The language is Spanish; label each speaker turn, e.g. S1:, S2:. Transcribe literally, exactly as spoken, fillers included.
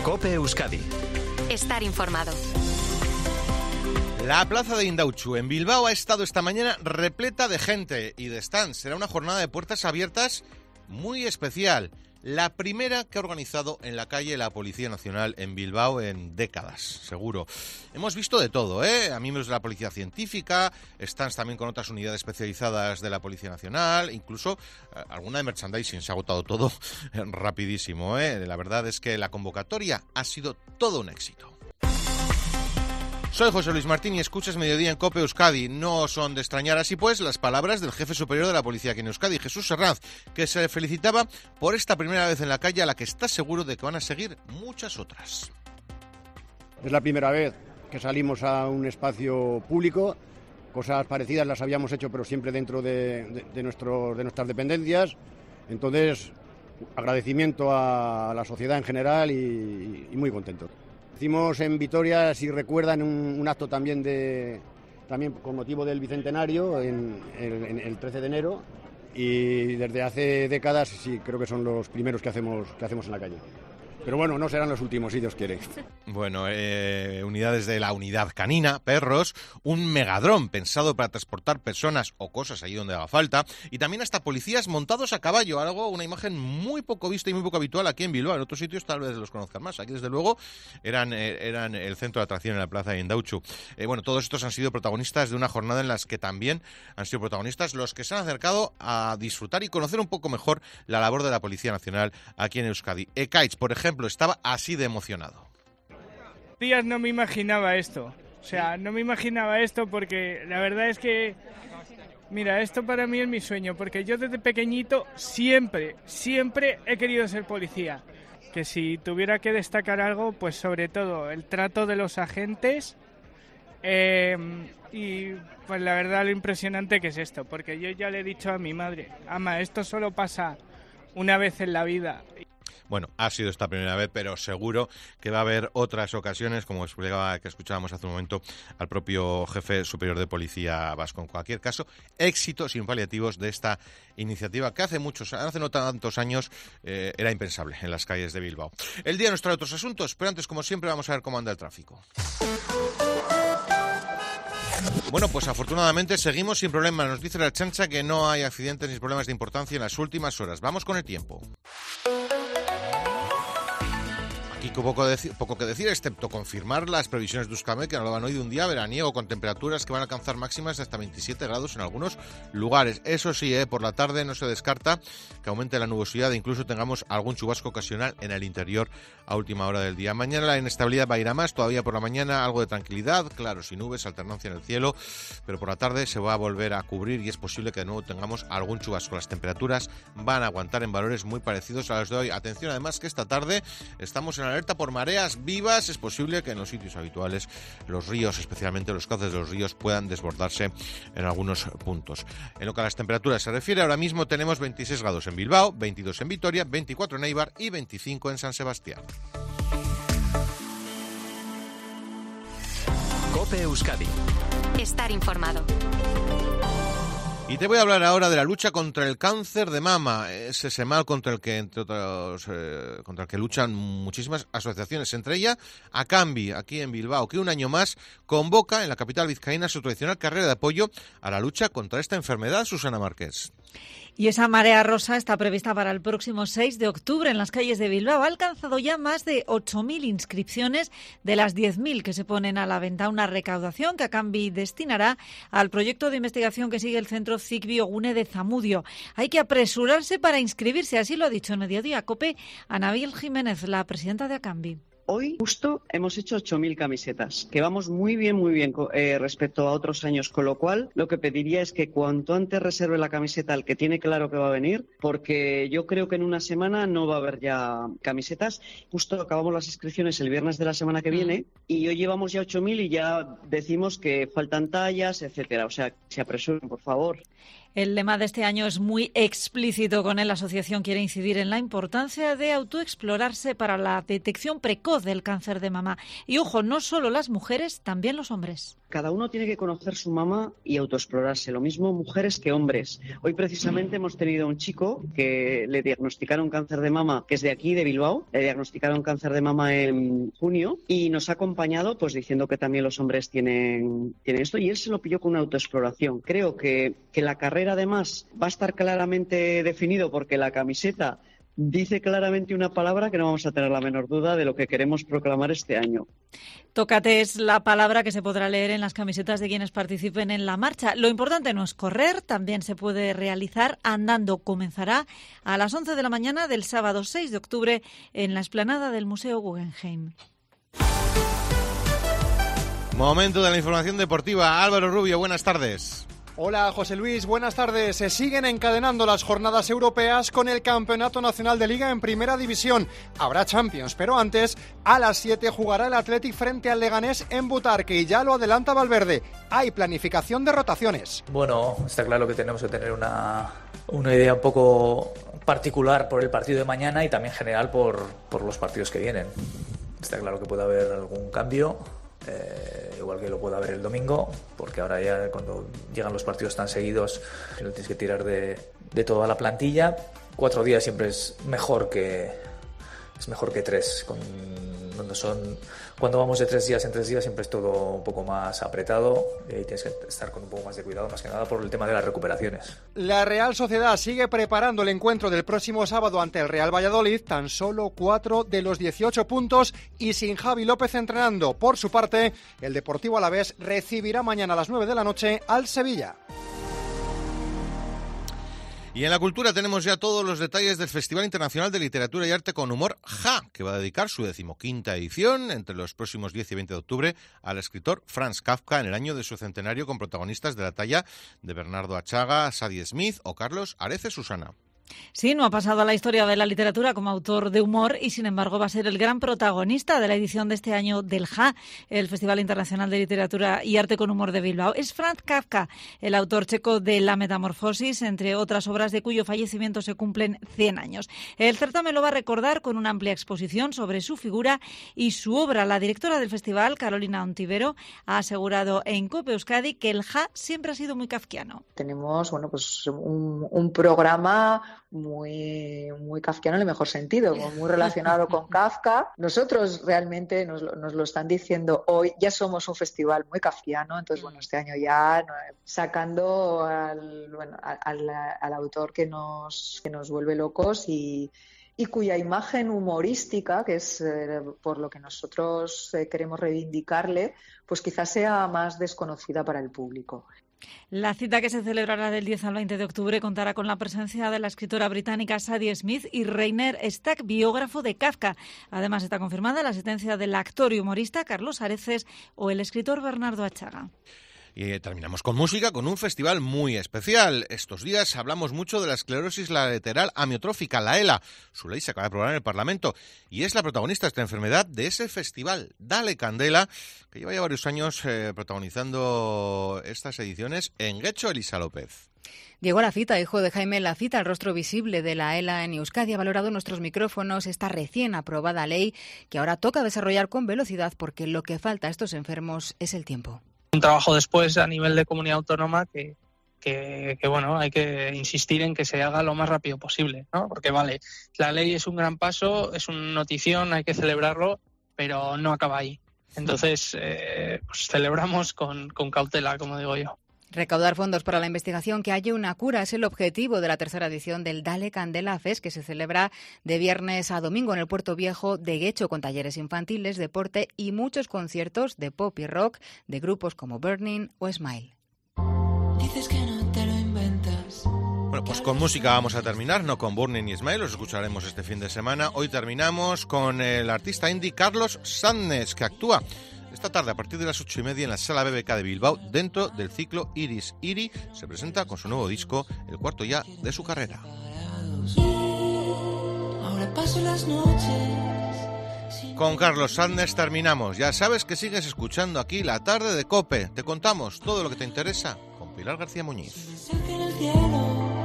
S1: COPE Euskadi.
S2: Estar informado.
S3: La plaza de Indautxu en Bilbao ha estado esta mañana repleta de gente y de stands. Será una jornada de puertas abiertas muy especial. La primera que ha organizado en la calle la Policía Nacional en Bilbao en décadas, seguro. Hemos visto de todo, ¿eh? A miembros de la Policía Científica, stands también con otras unidades especializadas de la Policía Nacional, incluso eh, alguna de merchandising. Se ha agotado todo rapidísimo, ¿eh? La verdad es que la convocatoria ha sido todo un éxito. Soy José Luis Martín y escuchas Mediodía en COPE Euskadi. No son de extrañar así pues las palabras del jefe superior de la policía aquí en Euskadi, Jesús Serranz, que se felicitaba por esta primera vez en la calle a la que está seguro de que van a seguir muchas otras.
S4: Es la primera vez que salimos a un espacio público. Cosas parecidas las habíamos hecho, pero siempre dentro de, de, de, nuestro, de nuestras dependencias. Entonces, agradecimiento a la sociedad en general y, y muy contento. Hicimos en Vitoria, si recuerdan, un, un acto también de también con motivo del bicentenario en, en, en el trece de enero, y desde hace décadas sí creo que son los primeros que hacemos que hacemos en la calle. Pero bueno, no serán los últimos, si Dios quiere.
S3: Bueno, eh, unidades de la unidad canina, perros, un megadrón pensado para transportar personas o cosas allí donde haga falta, y también hasta policías montados a caballo, algo, una imagen muy poco vista y muy poco habitual aquí en Bilbao. En otros sitios tal vez los conozcan más. Aquí, desde luego, eran, eh, eran el centro de atracción en la plaza de Indautxu. Eh, bueno, todos estos han sido protagonistas de una jornada en las que también han sido protagonistas los que se han acercado a disfrutar y conocer un poco mejor la labor de la Policía Nacional aquí en Euskadi. Ekaitz, por ejemplo, estaba así de emocionado.
S5: Días no me imaginaba esto, o sea, no me imaginaba esto porque la verdad es que, mira, esto para mí es mi sueño, porque yo desde pequeñito siempre, siempre he querido ser policía, que si tuviera que destacar algo, pues sobre todo el trato de los agentes, eh, y pues la verdad lo impresionante que es esto, porque yo ya le he dicho a mi madre, ama, esto solo pasa una vez en la vida.
S3: Bueno, ha sido esta primera vez, pero seguro que va a haber otras ocasiones, como explicaba, que escuchábamos hace un momento al propio jefe superior de policía vasco. En cualquier caso, éxitos sin paliativos de esta iniciativa que hace muchos, hace no tantos años eh, era impensable en las calles de Bilbao. El día nos trae otros asuntos, pero antes, como siempre, vamos a ver cómo anda el tráfico. Bueno, pues afortunadamente seguimos sin problemas. Nos dice la Ertzaintza que no hay accidentes ni problemas de importancia en las últimas horas. Vamos con el tiempo. Poco, de, poco que decir, excepto confirmar las previsiones de Euskadi, que nos daban hoy de un día veraniego con temperaturas que van a alcanzar máximas de hasta veintisiete grados en algunos lugares. Eso sí, eh, por la tarde no se descarta que aumente la nubosidad e incluso tengamos algún chubasco ocasional en el interior a última hora del día. Mañana la inestabilidad va a ir a más, todavía por la mañana algo de tranquilidad, claro, sin nubes, alternancia en el cielo, pero por la tarde se va a volver a cubrir y es posible que de nuevo tengamos algún chubasco. Las temperaturas van a aguantar en valores muy parecidos a los de hoy. Atención además que esta tarde estamos en alerta por mareas vivas. Es posible que en los sitios habituales los ríos, especialmente los cauces de los ríos, puedan desbordarse en algunos puntos. En lo que a las temperaturas se refiere, ahora mismo tenemos veintiséis grados en Bilbao, veintidós en Vitoria, veinticuatro en Eibar y veinticinco en San Sebastián.
S1: COPE Euskadi.
S2: Estar informado.
S3: Y te voy a hablar ahora de la lucha contra el cáncer de mama. Es ese mal contra el que, entre otros, eh, contra el que luchan muchísimas asociaciones, entre ellas Acambi, aquí en Bilbao, que un año más convoca en la capital vizcaína su tradicional carrera de apoyo a la lucha contra esta enfermedad. Susana Márquez.
S6: Y esa marea rosa está prevista para el próximo seis de octubre en las calles de Bilbao. Ha alcanzado ya más de ocho mil inscripciones de las diez mil que se ponen a la venta. Una recaudación que Acambi destinará al proyecto de investigación que sigue el Centro CIC Biogune de Zamudio. Hay que apresurarse para inscribirse, así lo ha dicho en Mediodía COPE Anabel Jiménez, la presidenta de Acambi.
S7: Hoy justo hemos hecho ocho mil camisetas, que vamos muy bien, muy bien eh, respecto a otros años, con lo cual lo que pediría es que cuanto antes reserve la camiseta al que tiene claro que va a venir, porque yo creo que en una semana no va a haber ya camisetas. Justo acabamos las inscripciones el viernes de la semana que viene y hoy llevamos ya ocho mil y ya decimos que faltan tallas, etcétera. O sea, se apresuren, por favor.
S6: El lema de este año es muy explícito. Con él la asociación quiere incidir en la importancia de autoexplorarse para la detección precoz del cáncer de mama. Y ojo, no solo las mujeres, también los hombres.
S7: Cada uno tiene que conocer su mama y autoexplorarse, lo mismo mujeres que hombres. Hoy precisamente hemos tenido un chico que le diagnosticaron cáncer de mama, que es de aquí, de Bilbao, le diagnosticaron cáncer de mama en junio y nos ha acompañado pues diciendo que también los hombres tienen, tienen esto, y él se lo pilló con una autoexploración. Creo que, que la carrera además va a estar claramente definido porque la camiseta dice claramente una palabra que no vamos a tener la menor duda de lo que queremos proclamar este año.
S6: Tócate es la palabra que se podrá leer en las camisetas de quienes participen en la marcha. Lo importante no es correr, también se puede realizar andando. Comenzará a las once de la mañana del sábado seis de octubre en la explanada del Museo Guggenheim.
S3: Momento de la información deportiva. Álvaro Rubio, buenas tardes.
S1: Hola José Luis, buenas tardes. Se siguen encadenando las jornadas europeas con el Campeonato Nacional de Liga en Primera División. Habrá Champions, pero antes, a las siete jugará el Athletic frente al Leganés en Butarque y ya lo adelanta Valverde. Hay planificación de rotaciones.
S8: Bueno, está claro que tenemos que tener una, una idea un poco particular por el partido de mañana y también general por, por los partidos que vienen. Está claro que puede haber algún cambio. Eh, igual que lo puede haber el domingo, porque ahora ya cuando llegan los partidos tan seguidos tienes que tirar de, de toda la plantilla. Cuatro días siempre es mejor que es mejor que tres. Con, cuando son cuando vamos de tres días en tres días siempre es todo un poco más apretado y tienes que estar con un poco más de cuidado, más que nada por el tema de las recuperaciones.
S1: La Real Sociedad sigue preparando el encuentro del próximo sábado ante el Real Valladolid, tan solo cuatro de los dieciocho puntos y sin Javi López entrenando. Por su parte, el Deportivo Alavés recibirá mañana a las nueve de la noche al Sevilla.
S3: Y en la cultura tenemos ya todos los detalles del Festival Internacional de Literatura y Arte con Humor J A, que va a dedicar su decimoquinta edición entre los próximos diez y veinte de octubre al escritor Franz Kafka en el año de su centenario, con protagonistas de la talla de Bernardo Achaga, Sadie Smith o Carlos Areces Susana.
S6: Sí, no ha pasado a la historia de la literatura como autor de humor y, sin embargo, va a ser el gran protagonista de la edición de este año del J A, el Festival Internacional de Literatura y Arte con Humor de Bilbao. Es Franz Kafka, el autor checo de La Metamorfosis, entre otras obras de cuyo fallecimiento se cumplen cien años. El certamen lo va a recordar con una amplia exposición sobre su figura y su obra. La directora del festival, Carolina Ontivero, ha asegurado en COPE Euskadi que el J A siempre ha sido muy kafkiano.
S9: Tenemos, bueno, pues un, un programa muy, muy kafkiano en el mejor sentido, muy relacionado con Kafka. Nosotros realmente nos, nos lo están diciendo hoy, ya somos un festival muy kafkiano, entonces bueno, este año ya sacando al, bueno, al, al autor que nos, que nos vuelve locos y y cuya imagen humorística, que es eh, por lo que nosotros eh, queremos reivindicarle, pues quizás sea más desconocida para el público.
S6: La cita, que se celebrará del diez al veinte de octubre, contará con la presencia de la escritora británica Sadie Smith y Rainer Stack, biógrafo de Kafka. Además, está confirmada la asistencia del actor y humorista Carlos Areces o el escritor Bernardo Achaga.
S3: Y terminamos con música, con un festival muy especial. Estos días hablamos mucho de la esclerosis lateral amiotrófica, la ELA. Su ley se acaba de aprobar en el Parlamento y es la protagonista de esta enfermedad de ese festival, Dale Candela, que lleva ya varios años eh, protagonizando estas ediciones en Guecho. Elisa López.
S10: Diego Lacita, hijo de Jaime Lacita, el rostro visible de la ELA en Euskadi, ha valorado nuestros micrófonos esta recién aprobada ley que ahora toca desarrollar con velocidad porque lo que falta a estos enfermos es el tiempo.
S11: Un trabajo después a nivel de comunidad autónoma que, que, que, bueno, hay que insistir en que se haga lo más rápido posible, ¿no? Porque, vale, la ley es un gran paso, es una notición, hay que celebrarlo, pero no acaba ahí. Entonces, eh, pues celebramos con, con cautela, como digo yo.
S10: Recaudar fondos para la investigación que haya una cura es el objetivo de la tercera edición del Dale Candela Fest, que se celebra de viernes a domingo en el Puerto Viejo de Guecho, con talleres infantiles, deporte y muchos conciertos de pop y rock de grupos como Burning o Smile.
S12: Dices que no te lo inventas.
S3: Bueno, pues con música vamos a terminar, no con Burning y Smile, los escucharemos este fin de semana. Hoy terminamos con el artista indie Carlos Sandnes, que actúa esta tarde a partir de las ocho y media en la Sala B B K de Bilbao, dentro del ciclo Iris Iri. Se presenta con su nuevo disco, el cuarto ya de su carrera.
S12: Ahora paso las noches.
S3: Con Carlos Sandnes terminamos. Ya sabes que sigues escuchando aquí La Tarde de COPE. Te contamos todo lo que te interesa con Pilar García Muñiz.
S12: mensaje en el cielo.